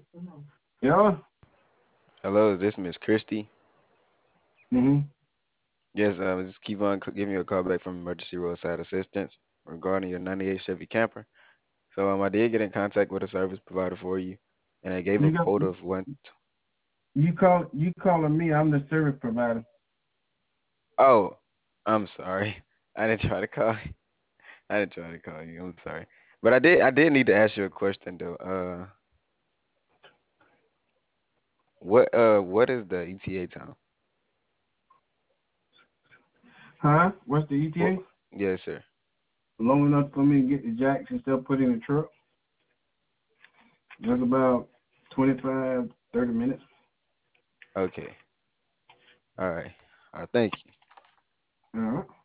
Yeah. Hello, is this Miss Christie? Mm-hmm. Yes, just keep on giving you a call back from Emergency Roadside Assistance regarding your 98 Chevy camper. So I did get in contact with a service provider for you, and I gave a You got quote of one. you calling me? I'm the service provider. Oh, I'm sorry. I didn't try to call. I didn't try to call you. I'm sorry, but I did need to ask you a question though. What is the ETA time? Huh? What's the What? ETA? Yes, sir. Long enough for me to get the jacks and stuff put in the truck. That's about 25, 30 minutes. Okay. All right. Thank you. All right.